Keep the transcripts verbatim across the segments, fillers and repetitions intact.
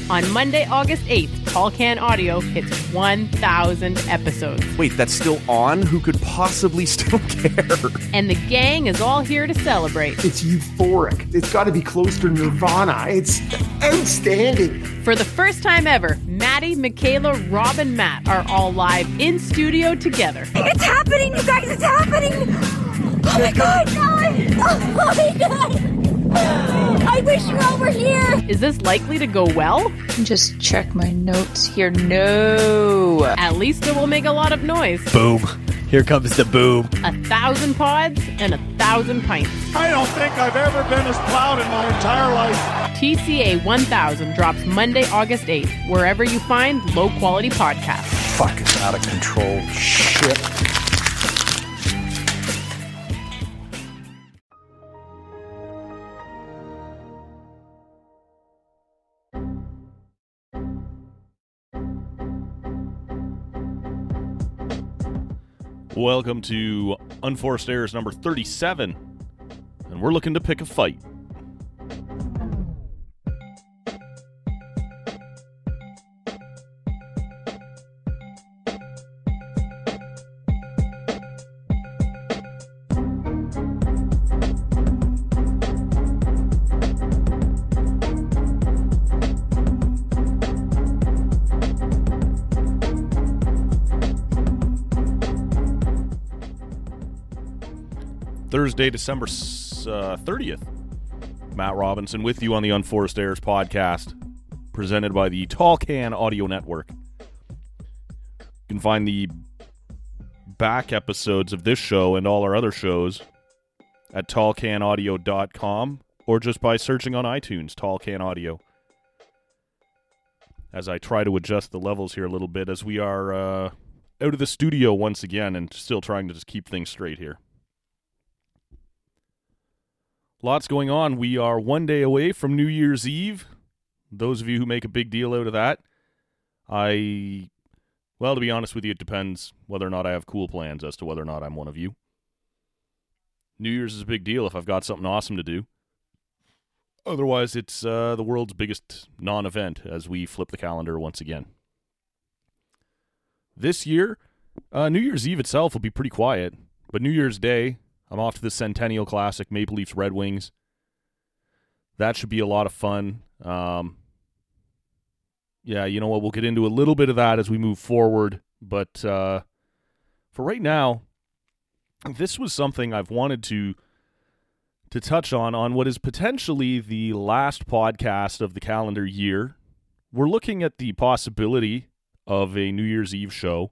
On Monday, August eighth, Tall Can Audio hits one thousand episodes. Wait, that's still on? Who could possibly still care? And the gang is all here to celebrate. It's euphoric. It's got to be close to Nirvana. It's outstanding. For the first time ever, Maddie, Michaela, Rob, and Matt are all live in studio together. It's happening, you guys! It's happening! Oh my god! Oh my god! I wish you all were here! Is this likely to go well? Just check my notes here. No! At least it will make a lot of noise. Boom. Here comes the boom. A thousand pods and a thousand pints. I don't think I've ever been as proud in my entire life. T C A one thousand drops Monday, August eighth, wherever you find low-quality podcasts. Fucking out of control shit. Welcome to Unforced Errors number thirty-seven, and we're looking to pick a fight. Thursday, December uh, thirtieth. Matt Robinson with you on the Unforced Errors podcast, presented by the Tall Can Audio Network. You can find the back episodes of this show and all our other shows at tall can audio dot com or just by searching on iTunes, Tall Can Audio. As I try to adjust the levels here a little bit as we are uh, out of the studio once again and still trying to just keep things straight here. Lots going on. We are one day away from New Year's Eve. Those of you who make a big deal out of that, I, well, to be honest with you, it depends whether or not I have cool plans as to whether or not I'm one of you. New Year's is a big deal if I've got something awesome to do. Otherwise, it's uh, the world's biggest non-event as we flip the calendar once again. This year, uh, New Year's Eve itself will be pretty quiet, but New Year's Day, I'm off to the Centennial Classic, Maple Leafs Red Wings. That should be a lot of fun. Um, yeah, you know what? We'll get into a little bit of that as we move forward. But uh, for right now, this was something I've wanted to to touch on, on what is potentially the last podcast of the calendar year. We're looking at the possibility of a New Year's Eve show.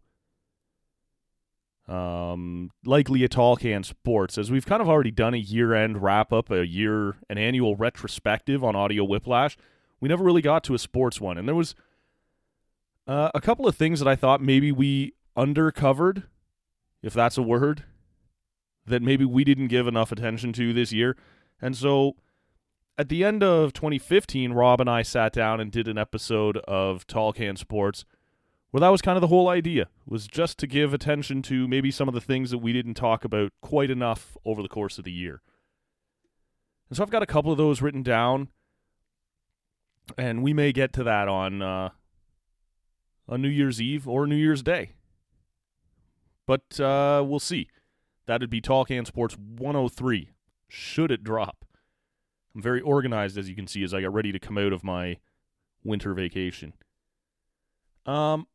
Um, likely a Tall Can Sports, as we've kind of already done a year-end wrap-up, a year, an annual retrospective on Audio Whiplash. We never really got to a sports one, and there was uh, a couple of things that I thought maybe we undercovered, if that's a word, that maybe we didn't give enough attention to this year. And so at the end of twenty fifteen, Rob and I sat down and did an episode of Tall Can Sports. Well, that was kind of the whole idea, was just to give attention to maybe some of the things that we didn't talk about quite enough over the course of the year. And so I've got a couple of those written down, and we may get to that on, uh, on New Year's Eve or New Year's Day. But uh, we'll see. That would be Tall Can Sports one oh three, should it drop. I'm very organized, as you can see, as I get ready to come out of my winter vacation. Um...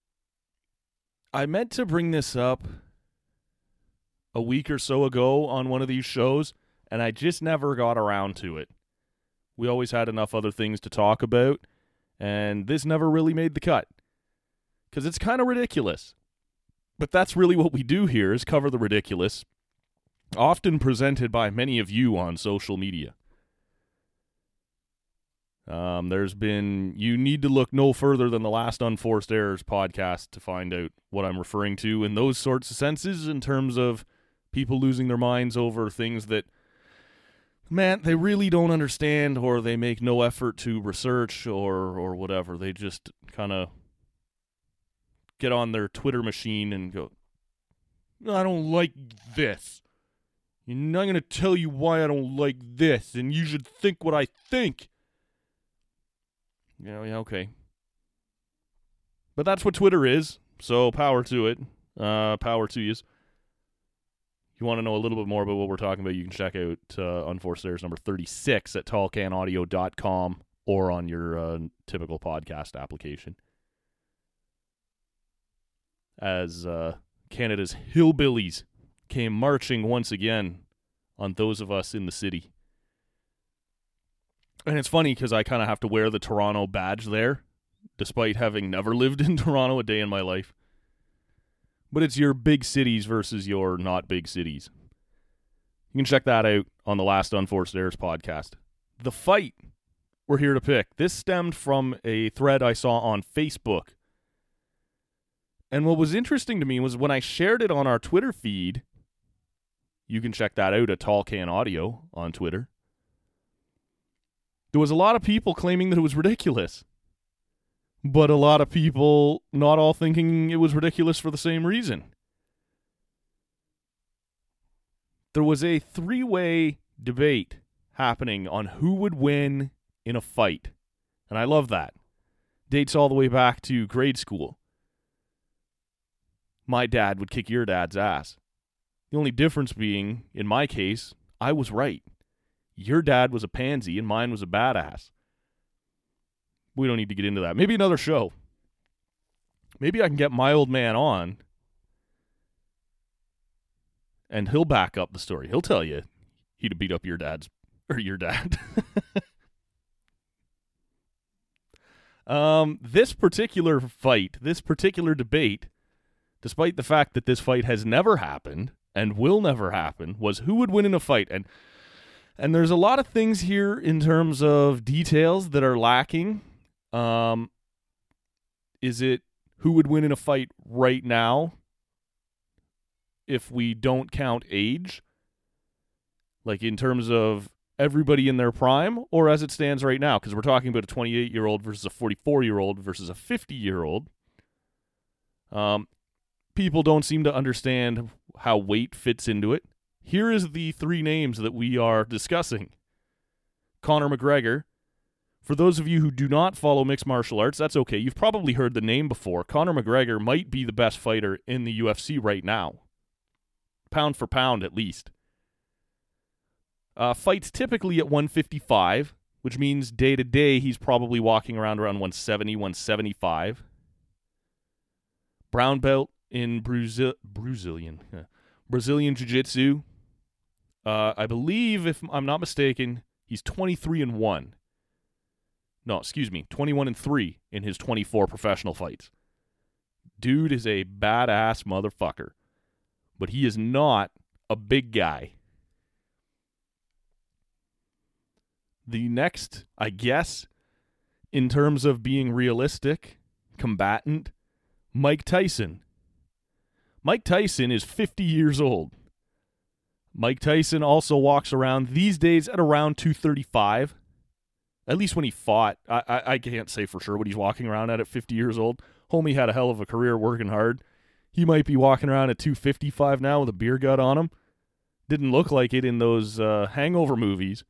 I meant to bring this up a week or so ago on one of these shows, and I just never got around to it. We always had enough other things to talk about, and this never really made the cut. Because it's kind of ridiculous. But that's really what we do here, is cover the ridiculous, often presented by many of you on social media. Um, there's been, you need to look no further than the last Unforced Errors podcast to find out what I'm referring to in those sorts of senses in terms of people losing their minds over things that, man, they really don't understand, or they make no effort to research or, or whatever. They just kind of get on their Twitter machine and go, I don't like this. I'm not going to tell you why I don't like this, and you should think what I think. Yeah, yeah, okay. But that's what Twitter is, so power to it. Uh, power to you. If you want to know a little bit more about what we're talking about, you can check out uh, Unforced Errors number thirty-six at tall can audio dot com or on your uh, typical podcast application. As uh, Canada's hillbillies came marching once again on those of us in the city. And it's funny because I kind of have to wear the Toronto badge there, despite having never lived in Toronto a day in my life. But it's your big cities versus your not big cities. You can check that out on the last Unforced Errors podcast. The fight we're here to pick. This stemmed from a thread I saw on Facebook. And what was interesting to me was when I shared it on our Twitter feed, you can check that out at Tall Can Audio on Twitter, there was a lot of people claiming that it was ridiculous. But a lot of people not all thinking it was ridiculous for the same reason. There was a three-way debate happening on who would win in a fight. And I love that. Dates all the way back to grade school. My dad would kick your dad's ass. The only difference being, in my case, I was right. Your dad was a pansy and mine was a badass. We don't need to get into that. Maybe another show. Maybe I can get my old man on and he'll back up the story. He'll tell you he'd beat up your dad's or your dad. um, this particular fight, this particular debate, despite the fact that this fight has never happened and will never happen, was who would win in a fight. And and there's a lot of things here in terms of details that are lacking. Um, is it who would win in a fight right now if we don't count age? Like in terms of everybody in their prime, or as it stands right now? Because we're talking about a twenty-eight-year-old versus a forty-four-year-old versus a fifty-year-old. Um, people don't seem to understand how weight fits into it. Here is the three names that we are discussing. Conor McGregor. For those of you who do not follow mixed martial arts, that's okay. You've probably heard the name before. Conor McGregor might be the best fighter in the U F C right now. Pound for pound, at least. Uh, fights typically at one fifty-five, which means day to day he's probably walking around around one seventy, one seventy-five. Brown belt in Brazil, Brazilian, yeah. Brazilian Jiu-Jitsu. Uh, I believe, if I'm not mistaken, he's twenty-three and one. No, excuse me, twenty-one and three in his twenty-four professional fights. Dude is a badass motherfucker. But he is not a big guy. The next, I guess, in terms of being realistic, combatant, Mike Tyson. Mike Tyson is fifty years old. Mike Tyson also walks around these days at around two thirty-five. At least when he fought. I, I, I can't say for sure what he's walking around at at fifty years old. Homie had a hell of a career working hard. He might be walking around at two fifty-five now with a beer gut on him. Didn't look like it in those uh, hangover movies.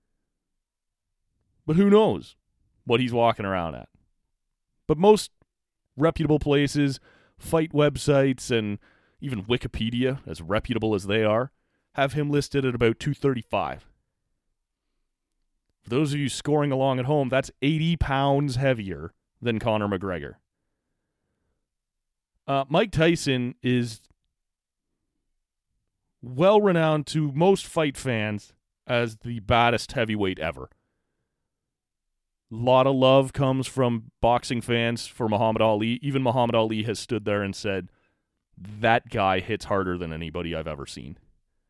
But who knows what he's walking around at. But most reputable places, fight websites, and even Wikipedia, as reputable as they are, have him listed at about two thirty-five. For those of you scoring along at home, that's eighty pounds heavier than Conor McGregor. Uh, Mike Tyson is well-renowned to most fight fans as the baddest heavyweight ever. A lot of love comes from boxing fans for Muhammad Ali. Even Muhammad Ali has stood there and said, that guy hits harder than anybody I've ever seen.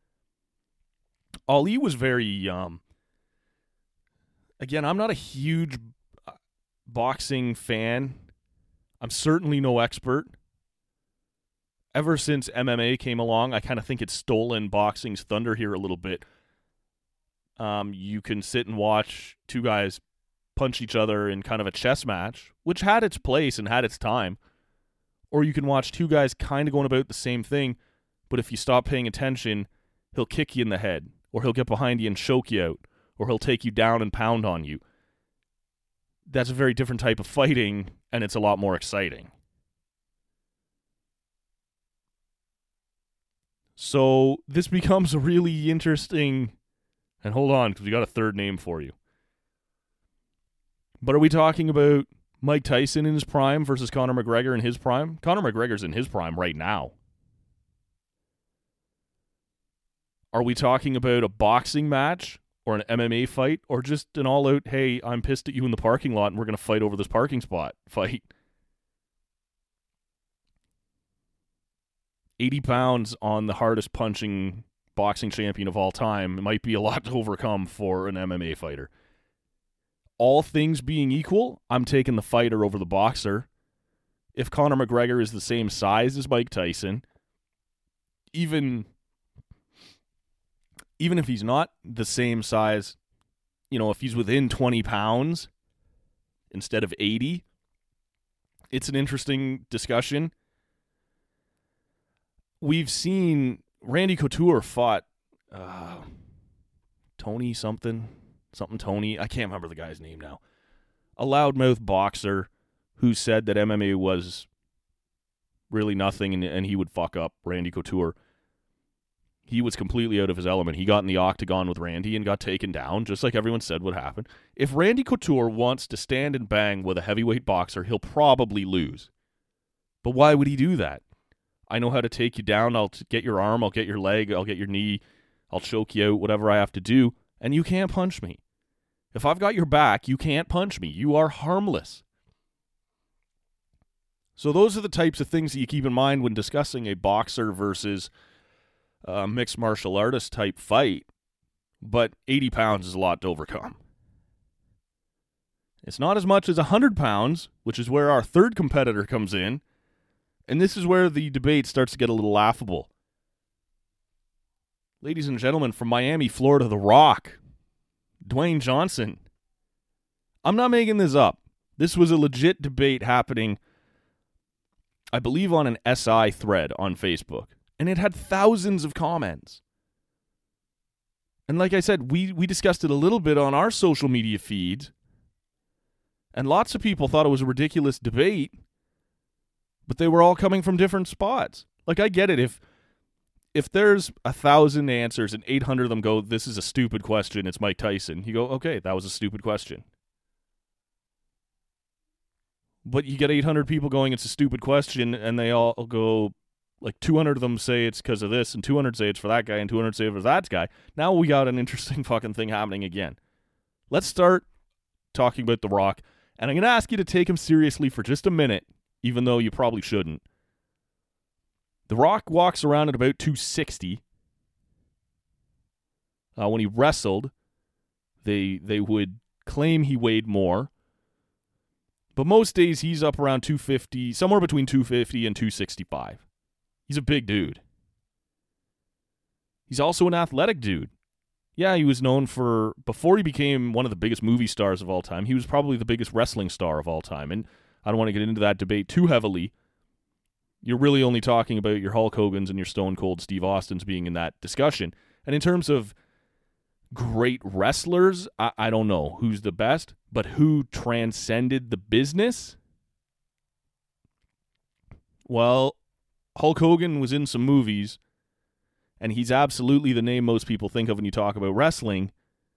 Ali was very, um, again, I'm not a huge boxing fan. I'm certainly no expert. Ever since M M A came along, I kind of think it's stolen boxing's thunder here a little bit. Um, you can sit and watch two guys punch each other in kind of a chess match, which had its place and had its time. Or you can watch two guys kind of going about the same thing, but if you stop paying attention, he'll kick you in the head, or he'll get behind you and choke you out, or he'll take you down and pound on you. that's a very different type of fighting, and it's a lot more exciting. So this becomes a really interesting, and hold on, because we got a third name for you. But are we talking about Mike Tyson in his prime versus Conor McGregor in his prime? Conor McGregor's in his prime right now. Are we talking about a boxing match or an M M A fight, or just an all-out, hey, I'm pissed at you in the parking lot and we're going to fight over this parking spot fight? eighty pounds on the hardest punching boxing champion of all time might be a lot to overcome for an M M A fighter. All things being equal, I'm taking the fighter over the boxer. If Conor McGregor is the same size as Mike Tyson, even, even if he's not the same size, you know, if he's within twenty pounds instead of eighty, it's an interesting discussion. We've seen Randy Couture fought uh, Tony something, something Tony. I can't remember the guy's name now. A loudmouth boxer who said that M M A was really nothing and, and he would fuck up Randy Couture. He was completely out of his element. He got in the octagon with Randy and got taken down, just like everyone said would happen. If Randy Couture wants to stand and bang with a heavyweight boxer, he'll probably lose. But why would he do that? I know how to take you down. I'll get your arm. I'll get your leg. I'll get your knee. I'll choke you out, whatever I have to do. And you can't punch me. If I've got your back, you can't punch me. You are harmless. So those are the types of things that you keep in mind when discussing a boxer versus a mixed martial artist type fight. But eighty pounds is a lot to overcome. It's not as much as one hundred pounds, which is where our third competitor comes in. And this is where the debate starts to get a little laughable. Ladies and gentlemen, from Miami, Florida, The Rock, Dwayne Johnson. I'm not making this up. This was a legit debate happening, I believe, on an S I thread on Facebook. And it had thousands of comments. And like I said, we, we discussed it a little bit on our social media feeds. And lots of people thought it was a ridiculous debate. But they were all coming from different spots. Like, I get it. If if there's a thousand answers and eight hundred of them go, this is a stupid question, it's Mike Tyson, you go, okay, that was a stupid question. But you get eight hundred people going, it's a stupid question, and they all go, like two hundred of them say it's because of this, and two hundred say it's for that guy, and two hundred say it's for that guy. Now we got an interesting fucking thing happening again. Let's start talking about The Rock, and I'm going to ask you to take him seriously for just a minute, even though you probably shouldn't. The Rock walks around at about two sixty. Uh, when he wrestled, they they would claim he weighed more. But most days he's up around two fifty, somewhere between two fifty and two sixty-five. He's a big dude. He's also an athletic dude. Yeah, he was known for, before he became one of the biggest movie stars of all time, he was probably the biggest wrestling star of all time. And I don't want to get into that debate too heavily. You're really only talking about your Hulk Hogan's and your Stone Cold Steve Austins being in that discussion. And in terms of great wrestlers, I, I don't know who's the best, but who transcended the business? Well, Hulk Hogan was in some movies, and he's absolutely the name most people think of when you talk about wrestling.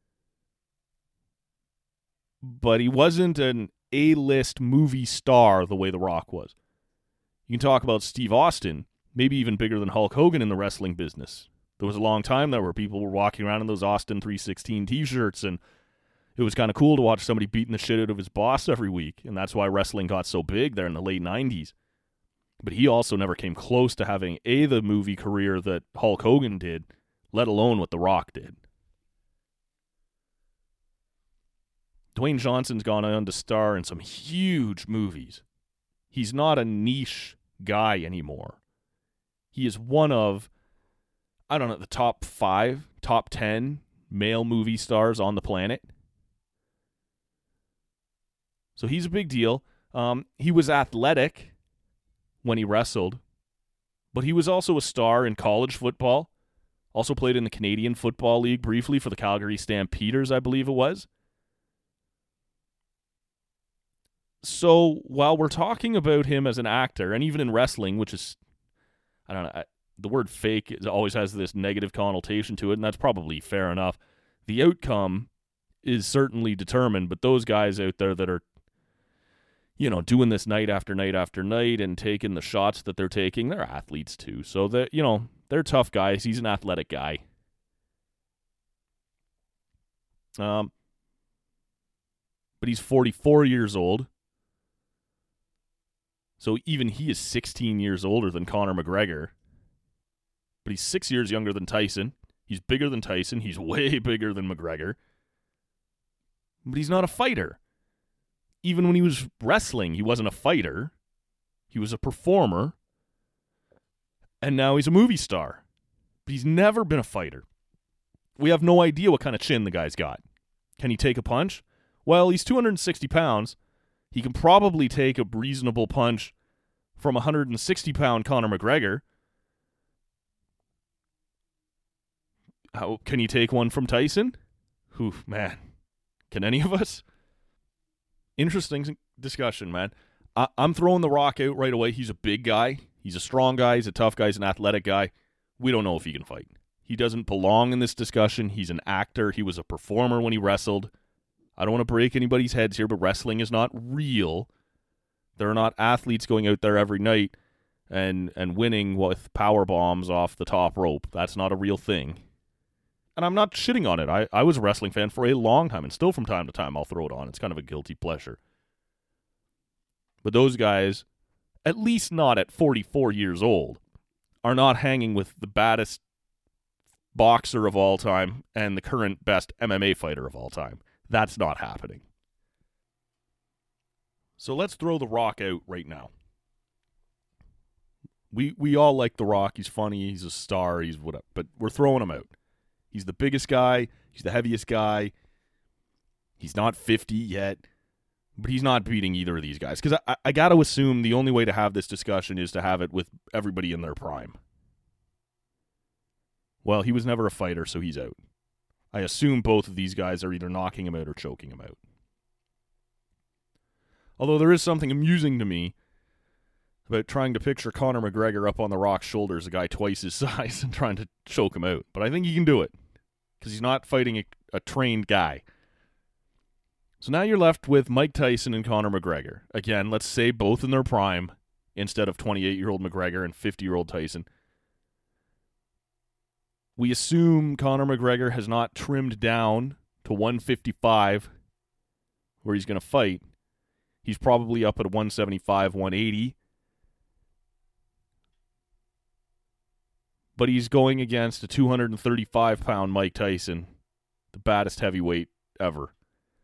But he wasn't an A-list movie star the way The Rock was. You can talk about Steve Austin, maybe even bigger than Hulk Hogan in the wrestling business. There was a long time there where people were walking around in those Austin three sixteen t-shirts, and it was kind of cool to watch somebody beating the shit out of his boss every week, and that's why wrestling got so big there in the late nineties. But he also never came close to having, A, the movie career that Hulk Hogan did, let alone what The Rock did. Dwayne Johnson's gone on to star in some huge movies. He's not a niche guy anymore. He is one of, I don't know, the top five, top ten male movie stars on the planet. So he's a big deal. Um, he was athletic when he wrestled, but he was also a star in college football. Also played in the Canadian Football League briefly for the Calgary Stampeders, I believe it was. So while we're talking about him as an actor, and even in wrestling, which is, I don't know, I, the word fake is, always has this negative connotation to it, and that's probably fair enough. The outcome is certainly determined, but those guys out there that are, you know, doing this night after night after night and taking the shots that they're taking, they're athletes too. So that, you know, they're tough guys. He's an athletic guy. Um, but he's forty-four years old. So even he is sixteen years older than Conor McGregor. But he's six years younger than Tyson. He's bigger than Tyson. He's way bigger than McGregor. But he's not a fighter. Even when he was wrestling, he wasn't a fighter. He was a performer. And now he's a movie star. But he's never been a fighter. We have no idea what kind of chin the guy's got. Can he take a punch? Well, he's two hundred sixty pounds. He can probably take a reasonable punch from a one hundred sixty pound Conor McGregor. How can you take one from Tyson? Whew, man. Can any of us? Interesting discussion, man. I- I'm throwing The Rock out right away. He's a big guy. He's a strong guy. He's a tough guy. He's an athletic guy. We don't know if he can fight. He doesn't belong in this discussion. He's an actor. He was a performer when he wrestled. I don't want to break anybody's heads here, but wrestling is not real. There are not athletes going out there every night and, and winning with power bombs off the top rope. That's not a real thing. And I'm not shitting on it. I, I was a wrestling fan for a long time, and still from time to time I'll throw it on. It's kind of a guilty pleasure. But those guys, at least not at forty-four years old, are not hanging with the baddest boxer of all time and the current best M M A fighter of all time. That's not happening. So let's throw The Rock out right now. We we all like The Rock. He's funny. He's a star. He's whatever. But we're throwing him out. He's the biggest guy. He's the heaviest guy. He's not fifty yet. But he's not beating either of these guys. Because I, I got to assume the only way to have this discussion is to have it with everybody in their prime. Well, he was never a fighter, so he's out. I assume both of these guys are either knocking him out or choking him out. Although there is something amusing to me about trying to picture Conor McGregor up on The Rock's shoulders, a guy twice his size, and trying to choke him out. But I think he can do it, because he's not fighting a, a trained guy. So now you're left with Mike Tyson and Conor McGregor. Again, let's say both in their prime, instead of twenty-eight-year-old McGregor and fifty-year-old Tyson. We assume Conor McGregor has not trimmed down to one fifty-five, where he's going to fight. He's probably up at one seventy-five, one eighty. But he's going against a two hundred thirty-five pound Mike Tyson, the baddest heavyweight ever.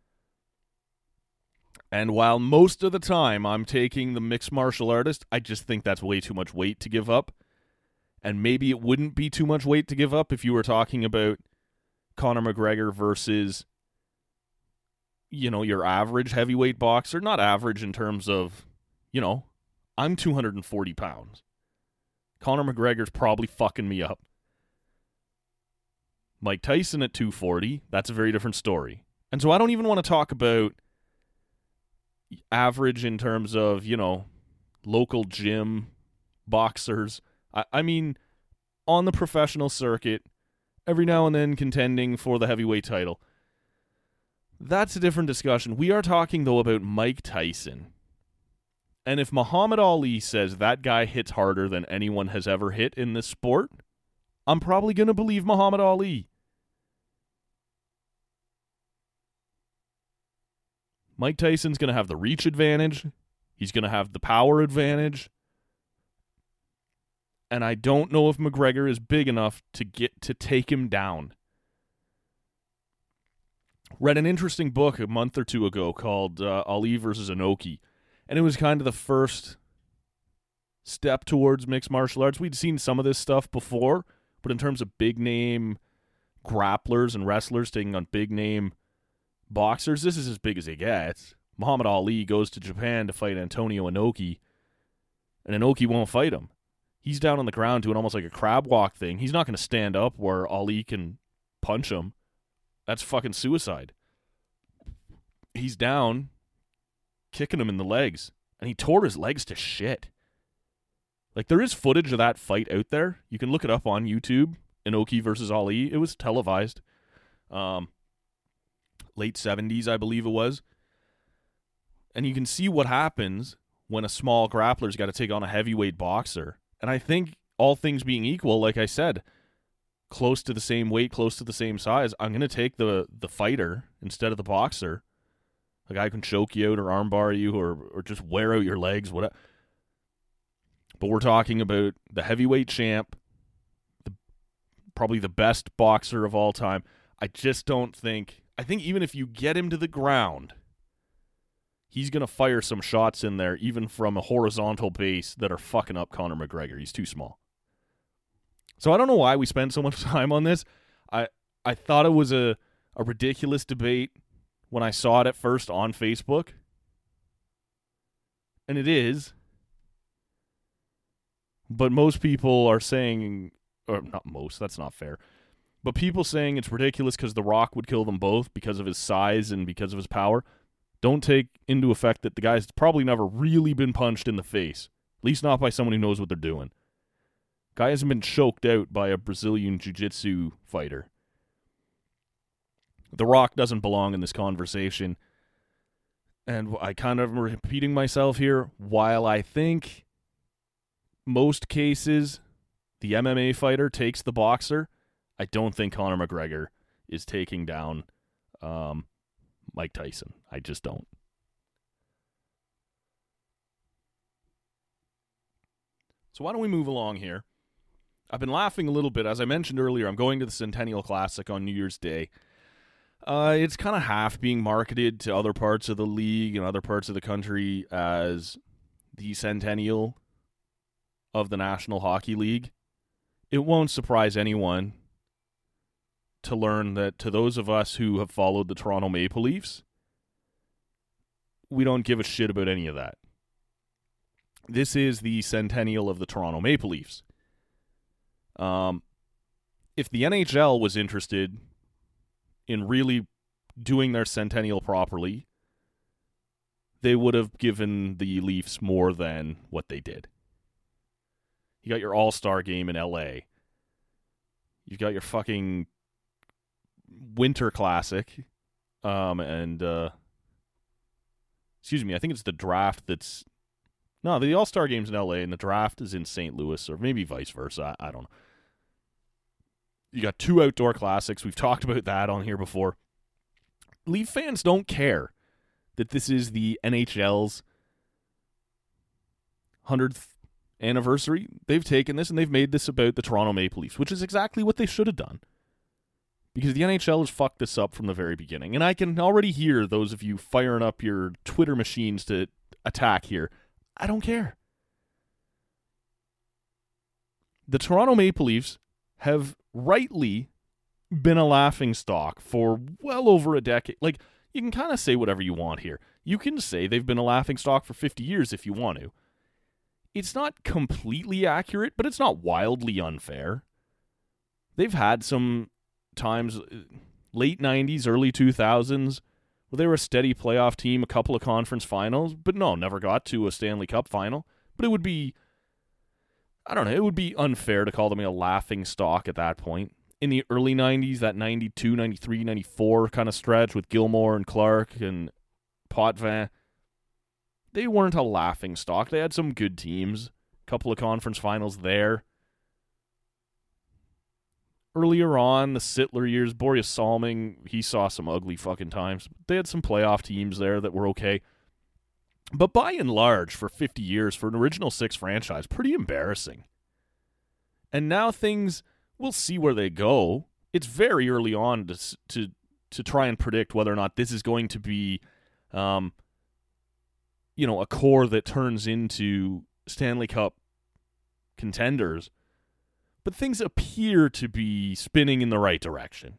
And while most of the time I'm taking the mixed martial artist, I just think that's way too much weight to give up. And maybe it wouldn't be too much weight to give up if you were talking about Conor McGregor versus, you know, your average heavyweight boxer. Not average in terms of, you know, I'm two hundred forty pounds. Conor McGregor's probably fucking me up. Mike Tyson at two forty, that's a very different story. And so I don't even want to talk about average in terms of, you know, local gym boxers. I, I mean, on the professional circuit, every now and then contending for the heavyweight title. That's a different discussion. We are talking, though, about Mike Tyson. And if Muhammad Ali says that guy hits harder than anyone has ever hit in this sport, I'm probably going to believe Muhammad Ali. Mike Tyson's going to have the reach advantage. He's going to have the power advantage. And I don't know if McGregor is big enough to get to take him down. Read an interesting book a month or two ago called uh, Ali versus Inoki. And it was kind of the first step towards mixed martial arts. We'd seen some of this stuff before, but in terms of big-name grapplers and wrestlers taking on big-name boxers, this is as big as it gets. Muhammad Ali goes to Japan to fight Antonio Inoki, and Inoki won't fight him. He's down on the ground doing almost like a crab walk thing. He's not going to stand up where Ali can punch him. That's fucking suicide. He's down, kicking him in the legs, and he tore his legs to shit. Like, there is footage of that fight out there. You can look it up on YouTube. Inoki versus Ali. It was televised. Um, late seventies, I believe it was. And you can see what happens when a small grappler's got to take on a heavyweight boxer. And I think, all things being equal, like I said, close to the same weight, close to the same size, I'm going to take the the fighter instead of the boxer. A guy can choke you out or armbar you or, or just wear out your legs, whatever. But we're talking about the heavyweight champ, the, probably the best boxer of all time. I just don't think... I think even if you get him to the ground, he's going to fire some shots in there, even from a horizontal base, that are fucking up Conor McGregor. He's too small. So I don't know why we spend so much time on this. I I thought it was a, a ridiculous debate when I saw it at first on Facebook. And it is. But most people are saying, or not most, that's not fair, but people saying it's ridiculous because The Rock would kill them both because of his size and because of his power, don't take into effect that the guy's probably never really been punched in the face, at least not by someone who knows what they're doing. Guy hasn't been choked out by a Brazilian jiu-jitsu fighter. The Rock doesn't belong in this conversation. And I kind of am repeating myself here. While I think most cases the M M A fighter takes the boxer, I don't think Conor McGregor is taking down um, Mike Tyson. I just don't. So why don't we move along here? I've been laughing a little bit. As I mentioned earlier, I'm going to the Centennial Classic on New Year's Day. Uh, it's kind of half being marketed to other parts of the league and other parts of the country as the Centennial of the National Hockey League. It won't surprise anyone to learn that to those of us who have followed the Toronto Maple Leafs, we don't give a shit about any of that. This is the Centennial of the Toronto Maple Leafs. Um, if the N H L was interested in really doing their Centennial properly, they would have given the Leafs more than what they did. You got your All-Star game in L A. You've got your fucking Winter Classic. Um, and, uh, excuse me, I think it's the draft that's... No, the All-Star game's in L A and the draft is in Saint Louis, or maybe vice versa. I, I don't know. You got two outdoor classics. We've talked about that on here before. Leaf fans don't care that this is the N H L's hundredth anniversary. They've taken this and they've made this about the Toronto Maple Leafs, which is exactly what they should have done. Because the N H L has fucked this up from the very beginning. And I can already hear those of you firing up your Twitter machines to attack here. I don't care. The Toronto Maple Leafs have rightly been a laughingstock for well over a decade. Like, you can kind of say whatever you want here. You can say they've been a laughingstock for fifty years if you want to. It's not completely accurate, but it's not wildly unfair. They've had some times, late nineties, early two thousands, where they were a steady playoff team, a couple of conference finals, but no, never got to a Stanley Cup final. But it would be, I don't know, it would be unfair to call them a laughing stock at that point. In the early nineties, that ninety-two, ninety-three, ninety-four kind of stretch with Gilmore and Clark and Potvin, they weren't a laughing stock. They had some good teams, a couple of conference finals there. Earlier on, the Sittler years, Boreas Salming, he saw some ugly fucking times. They had some playoff teams there that were okay. But by and large, for fifty years, for an Original Six franchise, pretty embarrassing. And now things, we'll see where they go. It's very early on to to to try and predict whether or not this is going to be, um, you know, a core that turns into Stanley Cup contenders. But things appear to be spinning in the right direction.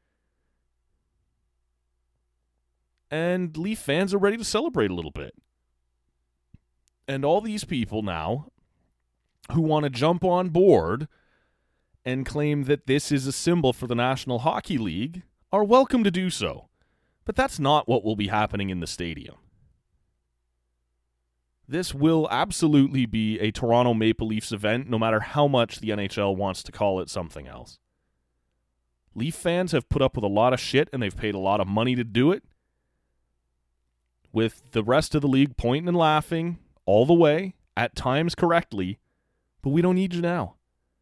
And Leaf fans are ready to celebrate a little bit. And all these people now who want to jump on board and claim that this is a symbol for the National Hockey League are welcome to do so. But that's not what will be happening in the stadium. this will absolutely be a Toronto Maple Leafs event, no matter how much the N H L wants to call it something else. Leaf fans have put up with a lot of shit, and they've paid a lot of money to do it, with the rest of the league pointing and laughing all the way, at times correctly, but we don't need you now.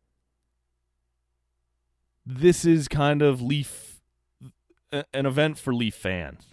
This is kind of Leaf, an event for Leaf fans.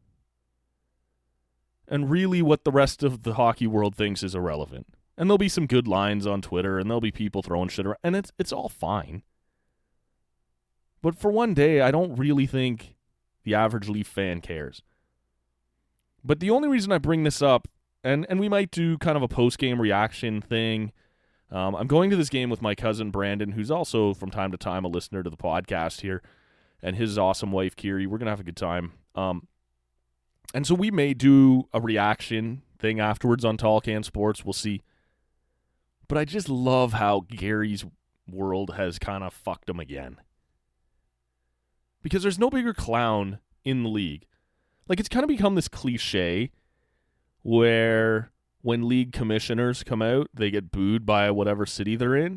And really what the rest of the hockey world thinks is irrelevant. And there'll be some good lines on Twitter, and there'll be people throwing shit around, and it's it's all fine. But for one day, I don't really think the average Leaf fan cares. But the only reason I bring this up, and, and we might do kind of a post-game reaction thing. Um, I'm going to this game with my cousin Brandon, who's also from time to time a listener to the podcast here, and his awesome wife, Kiri. We're going to have a good time. Um, and so we may do a reaction thing afterwards on Tall Can Sports. We'll see. But I just love how Gary's world has kind of fucked him again. Because there's no bigger clown in the league. Like, it's kind of become this cliche where when league commissioners come out, they get booed by whatever city they're in.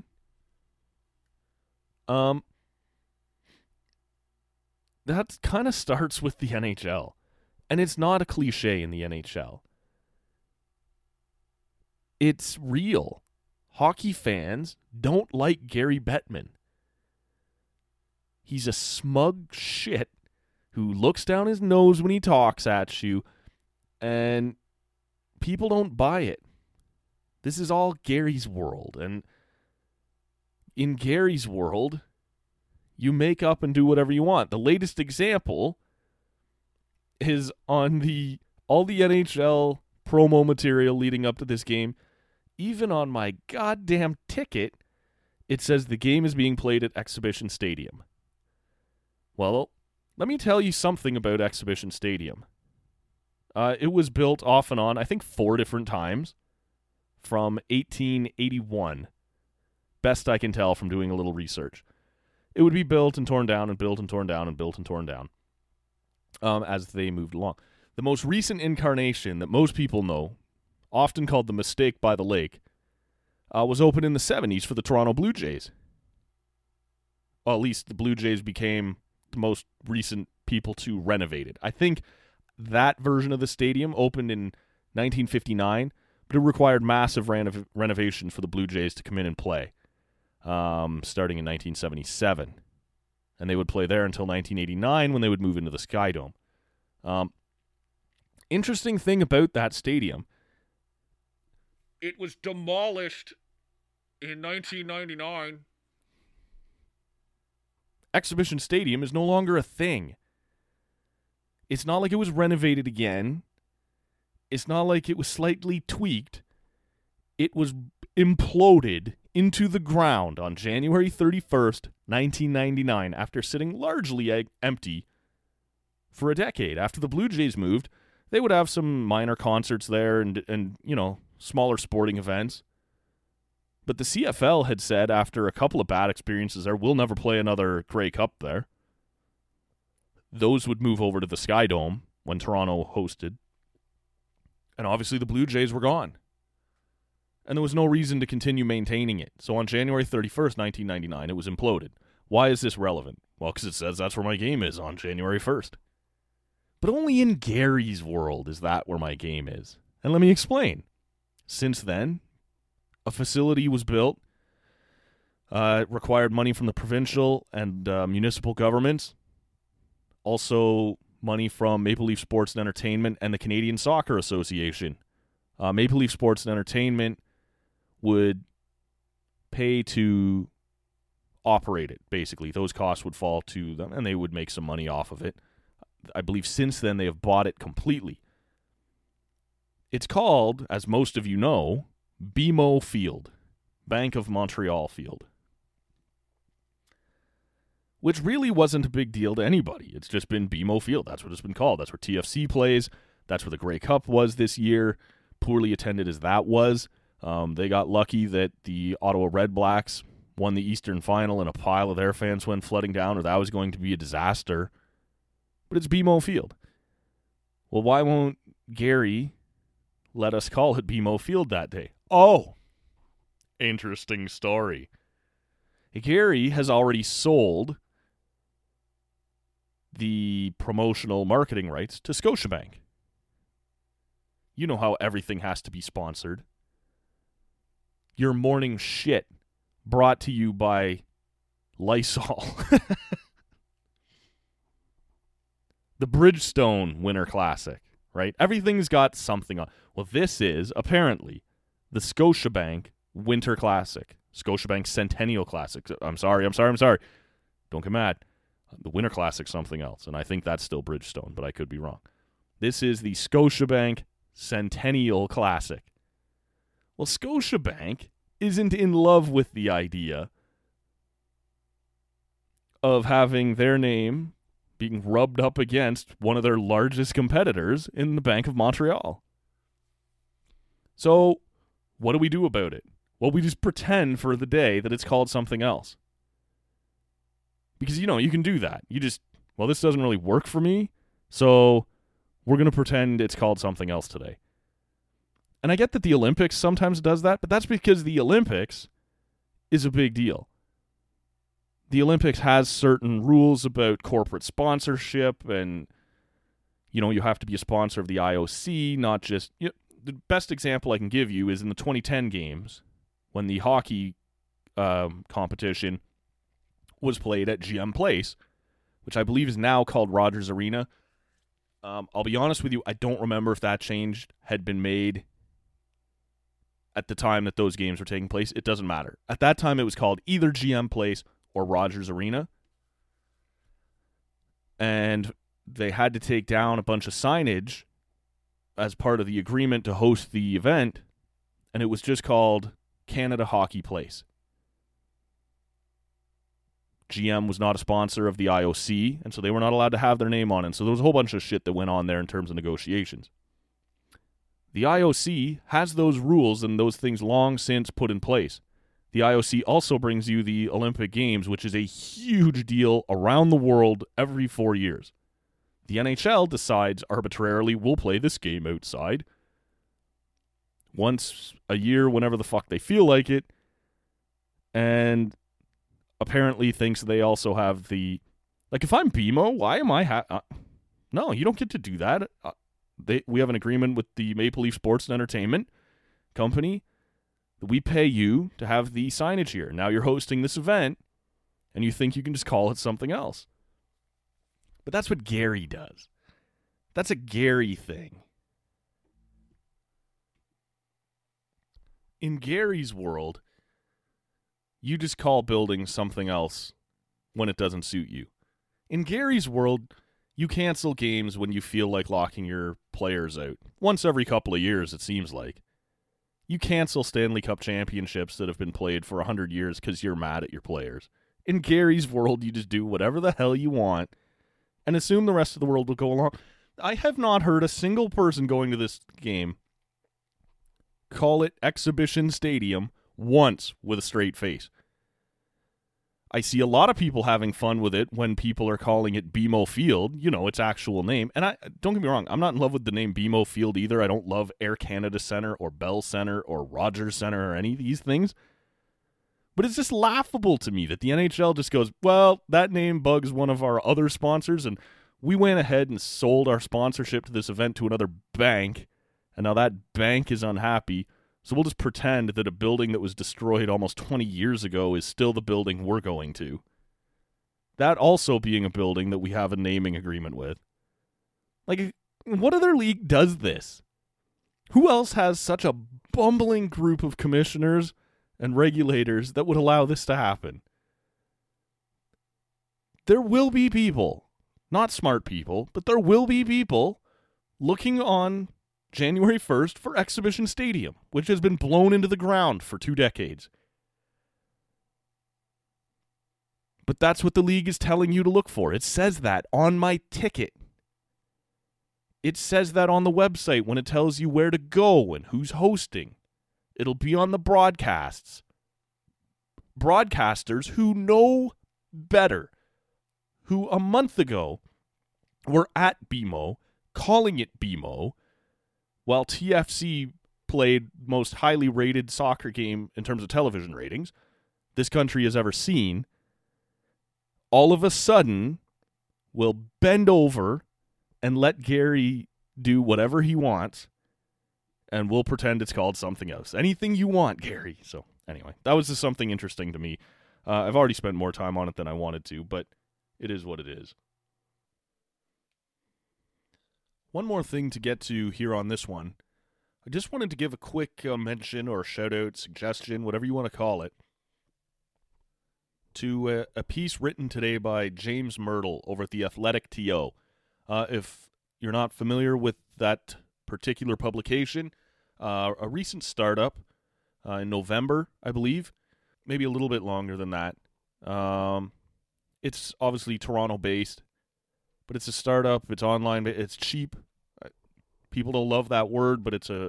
Um, that kind of starts with the N H L. And it's not a cliche in the N H L. It's real. Hockey fans don't like Gary Bettman. He's a smug shit who looks down his nose when he talks at you, and people don't buy it. This is all Gary's world, and in Gary's world, you make up and do whatever you want. The latest example is on the all the N H L promo material leading up to this game. Even on my goddamn ticket, it says the game is being played at Exhibition Stadium. Well, let me tell you something about Exhibition Stadium. Uh, it was built off and on, I think, four different times from eighteen eighty-one. Best I can tell from doing a little research. It would be built and torn down and built and torn down and built and torn down um, as they moved along. The most recent incarnation that most people know, often called the Mistake by the Lake, uh, was opened in the seventies for the Toronto Blue Jays. Well, at least the Blue Jays became the most recent people to renovate it. I think that version of the stadium opened in nineteen fifty-nine, but it required massive renov- renovations for the Blue Jays to come in and play, um, starting in nineteen seventy-seven. And they would play there until nineteen eighty-nine when they would move into the Sky Dome. Um, interesting thing about that stadium, it was demolished in nineteen ninety-nine. Exhibition Stadium is no longer a thing. It's not like it was renovated again. It's not like it was slightly tweaked. It was imploded into the ground on January thirty-first, nineteen ninety-nine, after sitting largely empty for a decade. After the Blue Jays moved, they would have some minor concerts there and, and you know, smaller sporting events. But the C F L had said after a couple of bad experiences there, we'll never play another Grey Cup there. Those would move over to the Sky Dome when Toronto hosted. And obviously the Blue Jays were gone. And there was no reason to continue maintaining it. So on January thirty-first, nineteen ninety-nine, it was imploded. Why is this relevant? Well, because it says that's where my game is on January first. But only in Gary's world is that where my game is. And let me explain. Since then, a facility was built. Uh, it required money from the provincial and uh, municipal governments. Also, money from Maple Leaf Sports and Entertainment and the Canadian Soccer Association. Uh, Maple Leaf Sports and Entertainment would pay to operate it, basically. Those costs would fall to them, and they would make some money off of it. I believe since then they have bought it completely. It's called, as most of you know, B M O Field, Bank of Montreal Field. Which really wasn't a big deal to anybody. It's just been B M O Field. That's what it's been called. That's where T F C plays. That's where the Grey Cup was this year. Poorly attended as that was. Um, they got lucky that the Ottawa Red Blacks won the Eastern Final and a pile of their fans went flooding down, or that was going to be a disaster. But it's B M O Field. Well, why won't Gary let us call it B M O Field that day. Oh, interesting story. Gary has already sold the promotional marketing rights to Scotiabank. You know how everything has to be sponsored. Your morning shit brought to you by Lysol. The Bridgestone Winter Classic, right? Everything's got something on. Well, this is, apparently, the Scotiabank Winter Classic. Scotiabank Centennial Classic. I'm sorry, I'm sorry, I'm sorry. Don't get mad. The Winter Classic's something else, and I think that's still Bridgestone, but I could be wrong. This is the Scotiabank Centennial Classic. Well, Scotiabank isn't in love with the idea of having their name being rubbed up against one of their largest competitors in the Bank of Montreal. So, what do we do about it? Well, we just pretend for the day that it's called something else. Because, you know, you can do that. You just, well, this doesn't really work for me, so we're going to pretend it's called something else today. And I get that the Olympics sometimes does that, but that's because the Olympics is a big deal. The Olympics has certain rules about corporate sponsorship, and, you know, you have to be a sponsor of the I O C, not just... You know, the best example I can give you is in the twenty ten games, when the hockey um, competition was played at G M Place, which I believe is now called Rogers Arena. Um, I'll be honest with you, I don't remember if that change had been made at the time that those games were taking place. It doesn't matter. At that time, it was called either G M Place or Rogers Arena. And they had to take down a bunch of signage as part of the agreement to host the event, and it was just called Canada Hockey Place. G M was not a sponsor of the I O C, and so they were not allowed to have their name on it. So there was a whole bunch of shit that went on there in terms of negotiations. The I O C has those rules and those things long since put in place. The I O C also brings you the Olympic Games, which is a huge deal around the world every four years. The N H L decides arbitrarily, we'll play this game outside once a year, whenever the fuck they feel like it, and apparently thinks they also have the... Like, if I'm B M O, why am I... Ha- uh, no, you don't get to do that. Uh, they We have an agreement with the Maple Leaf Sports and Entertainment Company. We pay you to have the signage here. Now you're hosting this event, and you think you can just call it something else. But that's what Gary does. That's a Gary thing. In Gary's world, you just call buildings something else when it doesn't suit you. In Gary's world, you cancel games when you feel like locking your players out. Once every couple of years, it seems like. You cancel Stanley Cup championships that have been played for one hundred years because you're mad at your players. In Gary's world, you just do whatever the hell you want and assume the rest of the world will go along. I have not heard a single person going to this game call it Exhibition Stadium once with a straight face. I see a lot of people having fun with it when people are calling it B M O Field, you know, its actual name. And I don't get me wrong, I'm not in love with the name B M O Field either. I don't love Air Canada Centre or Bell Centre or Rogers Centre or any of these things. But it's just laughable to me that the N H L just goes, well, that name bugs one of our other sponsors, and we went ahead and sold our sponsorship to this event to another bank, and now that bank is unhappy, so we'll just pretend that a building that was destroyed almost twenty years ago is still the building we're going to. That also being a building that we have a naming agreement with. Like, what other league does this? Who else has such a bumbling group of commissioners and regulators that would allow this to happen? There will be people, not smart people, but there will be people looking on January first for Exhibition Stadium, which has been blown into the ground for two decades. But that's what the league is telling you to look for. It says that on my ticket. It says that on the website when it tells you where to go and who's hosting. It'll be on the broadcasts. Broadcasters who know better, who a month ago were at B M O, calling it B M O, while T F C played most highly rated soccer game in terms of television ratings this country has ever seen, all of a sudden will bend over and let Gary do whatever he wants, and we'll pretend it's called something else. Anything you want, Gary. So anyway, that was just something interesting to me. Uh, I've already spent more time on it than I wanted to, but it is what it is. One more thing to get to here on this one. I just wanted to give a quick uh, mention or shout-out, suggestion, whatever you want to call it, to uh, a piece written today by James Myrtle over at the Athletic T O. Uh, if you're not familiar with that particular publication, uh, a recent startup uh, in November, I believe, maybe a little bit longer than that. Um, it's obviously Toronto-based, but it's a startup. It's online. It's cheap. People don't love that word, but it's a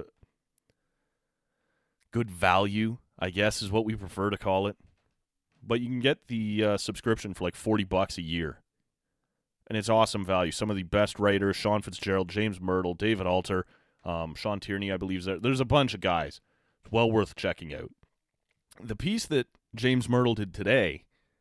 good value, I guess, is what we prefer to call it. But you can get the uh, subscription for like forty bucks a year. And it's awesome value. Some of the best writers, Sean Fitzgerald, James Myrtle, David Alter, um, Sean Tierney, I believe is there. There's a bunch of guys. It's well worth checking out. The piece that James Myrtle did today,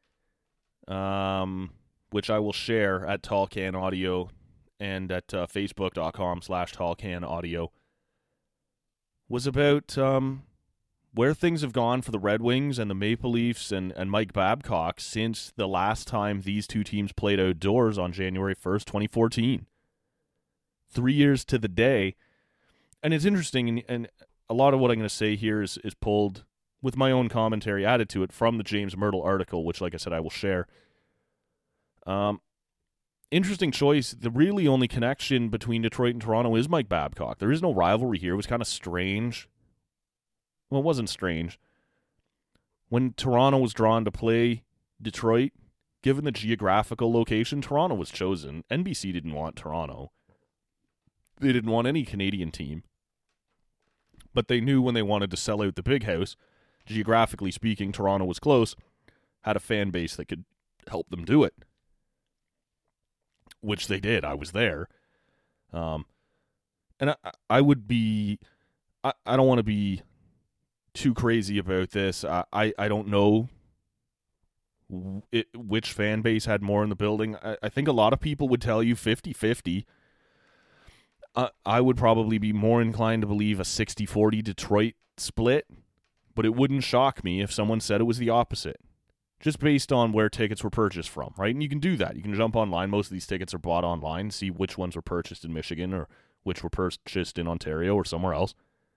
um, which I will share at Tall Can Audio and at uh, facebook.com slash tallcanaudio, was about um, where things have gone for the Red Wings and the Maple Leafs and, and Mike Babcock since the last time these two teams played outdoors on January first, twenty fourteen. Three years to the day. And it's interesting, and, and a lot of what I'm going to say here is, is pulled with my own commentary added to it from the James Myrtle article, which, like I said, I will share. Um, Interesting choice. The really only connection between Detroit and Toronto is Mike Babcock. There is no rivalry here. It was kind of strange. Well, it wasn't strange. When Toronto was drawn to play Detroit, given the geographical location, Toronto was chosen. N B C didn't want Toronto. They didn't want any Canadian team. But they knew when they wanted to sell out the big house, geographically speaking, Toronto was close, had a fan base that could help them do it. Which they did. I was there. Um, and I, I would be, I, I don't want to be too crazy about this. I, I, I don't know it, which fan base had more in the building. I, I think a lot of people would tell you fifty-fifty. Uh, I would probably be more inclined to believe a sixty forty Detroit split, but it wouldn't shock me if someone said it was the opposite. Just based on where tickets were purchased from, right? And you can do that. You can jump online. Most of these tickets are bought online, see which ones were purchased in Michigan or which were purchased in Ontario or somewhere else.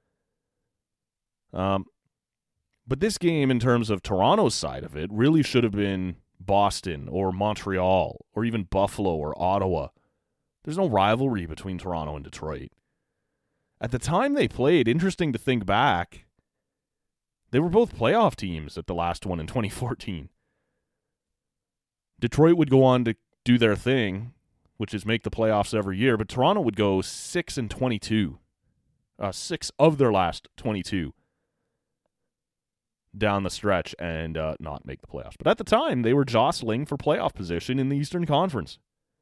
Um, but this game, in terms of Toronto's side of it, really should have been Boston or Montreal or even Buffalo or Ottawa. There's no rivalry between Toronto and Detroit. At the time they played, interesting to think back, they were both playoff teams at the last one in twenty fourteen. Detroit would go on to do their thing, which is make the playoffs every year, but Toronto would go six and twenty-two. Uh, six of their last twenty-two down the stretch and uh, not make the playoffs. But at the time, they were jostling for playoff position in the Eastern Conference.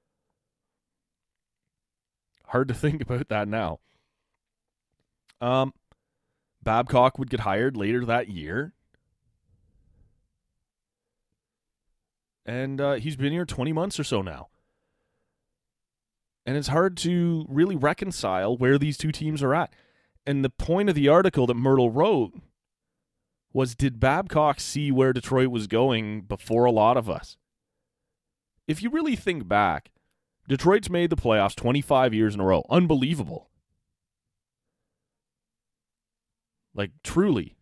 Hard to think about that now. Um... Babcock would get hired later that year. And uh, he's been here twenty months or so now. And it's hard to really reconcile where these two teams are at. And the point of the article that Myrtle wrote was, did Babcock see where Detroit was going before a lot of us? If you really think back, Detroit's made the playoffs twenty-five years in a row. Unbelievable. Like, truly.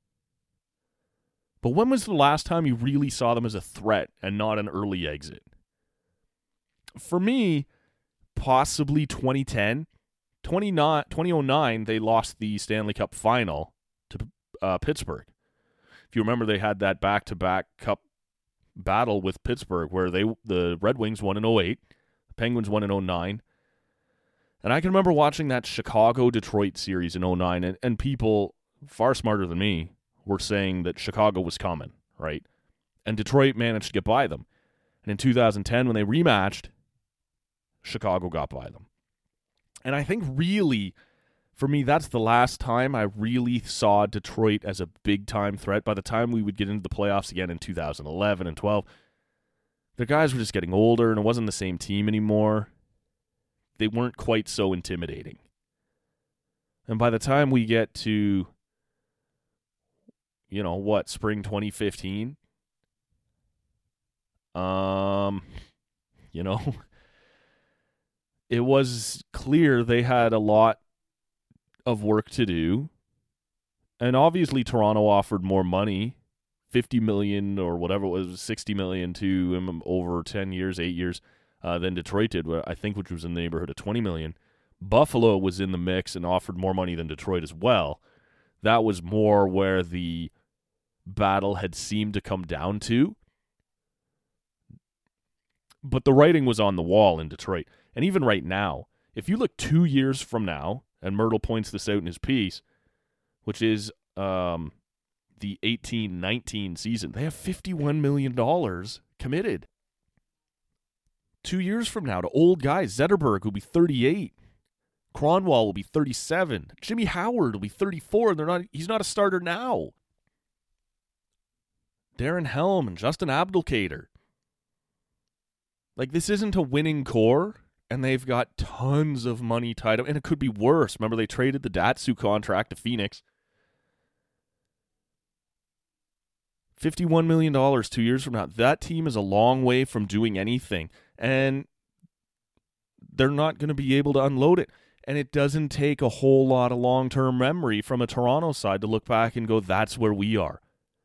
But when was the last time you really saw them as a threat and not an early exit? For me, possibly twenty ten. twenty oh nine, they lost the Stanley Cup final to uh, Pittsburgh. If you remember, they had that back-to-back Cup battle with Pittsburgh where they the Red Wings won in oh eight, the Penguins won in oh nine. And I can remember watching that Chicago-Detroit series in oh nine, and, and people far smarter than me were saying that Chicago was coming, right? And Detroit managed to get by them. And in two thousand ten, when they rematched, Chicago got by them. And I think really, For me, that's the last time I really saw Detroit as a big-time threat. By the time we would get into the playoffs again in two thousand eleven and twelve, the guys were just getting older, and it wasn't the same team anymore. They weren't quite so intimidating. And by the time we get to, you know, what, spring twenty fifteen, um, you know, it was clear they had a lot of work to do, and obviously Toronto offered more money, fifty million or whatever it was, sixty million to him over ten years, eight years, uh, than Detroit did, I think, which was in the neighborhood of twenty million. Buffalo was in the mix and offered more money than Detroit as well. That was more where the battle had seemed to come down to, but the writing was on the wall in Detroit. And even right now, if you look two years from now, and Myrtle points this out in his piece, which is um, the eighteen nineteen season, they have fifty-one million dollars committed. Two years from now to old guys. Zetterberg will be thirty-eight. Cronwall will be thirty-seven. Jimmy Howard will be thirty-four, and they're not. He's not a starter now. Darren Helm and Justin Abdelkader. Like, this isn't a winning core. And they've got tons of money tied up. And it could be worse. Remember, they traded the Datsu contract to Phoenix. fifty-one million dollars two years from now. That team is a long way from doing anything. And they're not going to be able to unload it. And it doesn't take a whole lot of long-term memory from a Toronto side to look back and go, that's where we are.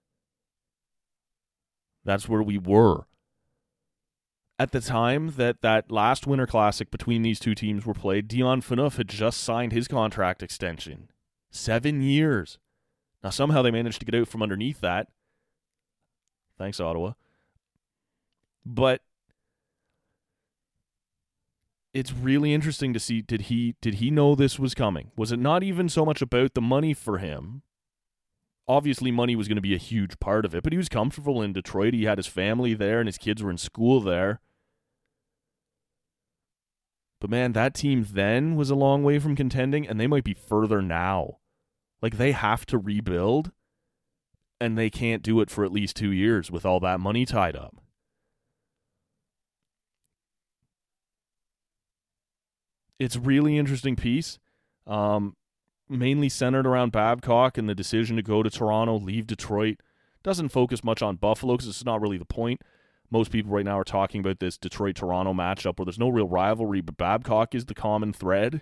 That's where we were. At the time that that last Winter Classic between these two teams were played, Dion Phaneuf had just signed his contract extension. Seven years. Now, somehow they managed to get out from underneath that. Thanks, Ottawa. But it's really interesting to see, did he did he know this was coming? Was it not even so much about the money for him? Obviously, money was going to be a huge part of it, but he was comfortable in Detroit. He had his family there, and his kids were in school there. But, man, that team then was a long way from contending, and they might be further now. Like, they have to rebuild, and they can't do it for at least two years with all that money tied up. It's a really interesting piece. Um... Mainly centered around Babcock and the decision to go to Toronto, leave Detroit. Doesn't focus much on Buffalo because it's not really the point. Most people right now are talking about this Detroit-Toronto matchup where there's no real rivalry, but Babcock is the common thread.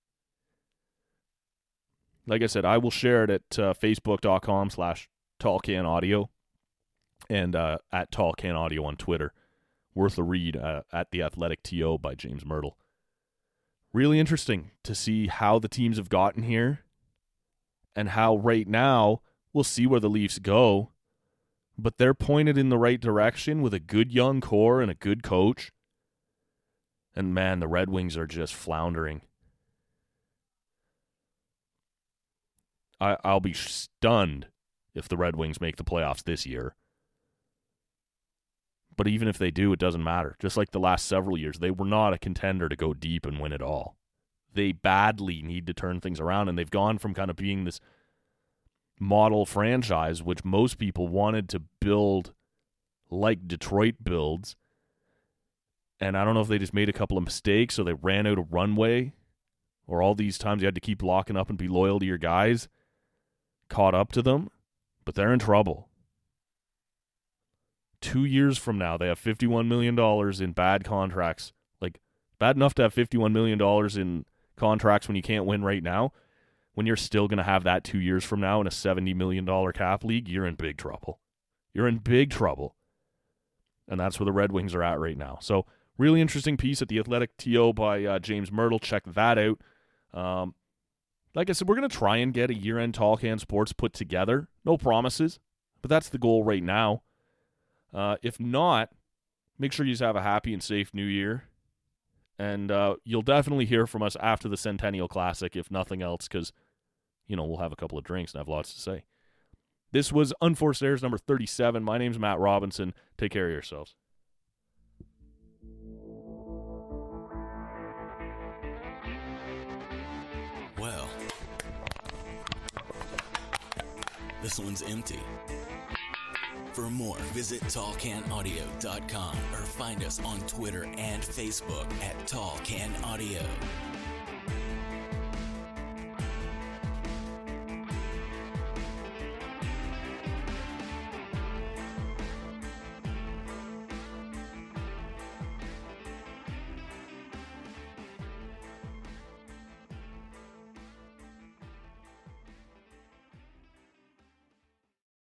Like I said, I will share it at uh, facebook.com slash tallcanaudio and uh, at tallcanaudio on Twitter. Worth a read uh, at The Athletic T O by James Myrtle. Really interesting to see how the teams have gotten here and how right now we'll see where the Leafs go, but they're pointed in the right direction with a good young core and a good coach. And man, the Red Wings are just floundering. I, I'll be stunned if the Red Wings make the playoffs this year. But even if they do, it doesn't matter. Just like the last several years, they were not a contender to go deep and win it all. They badly need to turn things around, and they've gone from kind of being this model franchise, which most people wanted to build like Detroit builds. And I don't know if they just made a couple of mistakes or they ran out of runway, or all these times you had to keep locking up and be loyal to your guys caught up to them, but they're in trouble. Two years from now, they have fifty-one million dollars in bad contracts. Like, bad enough to have fifty-one million dollars in contracts when you can't win right now. When you're still going to have that two years from now in a seventy million dollars cap league, you're in big trouble. You're in big trouble. And that's where the Red Wings are at right now. So, really interesting piece at The Athletic T O by uh, James Myrtle. Check that out. Um, like I said, we're going to try and get a year-end Tall Can Sports put together. No promises, but that's the goal right now. Uh, if not, make sure you just have a happy and safe new year. And uh, you'll definitely hear from us after the Centennial Classic, if nothing else, because, you know, we'll have a couple of drinks and have lots to say. This was Unforced Errors number thirty-seven. My name's Matt Robinson. Take care of yourselves. Well, This one's empty. For more, visit tall can audio dot com or find us on Twitter and Facebook at Tall Can Audio.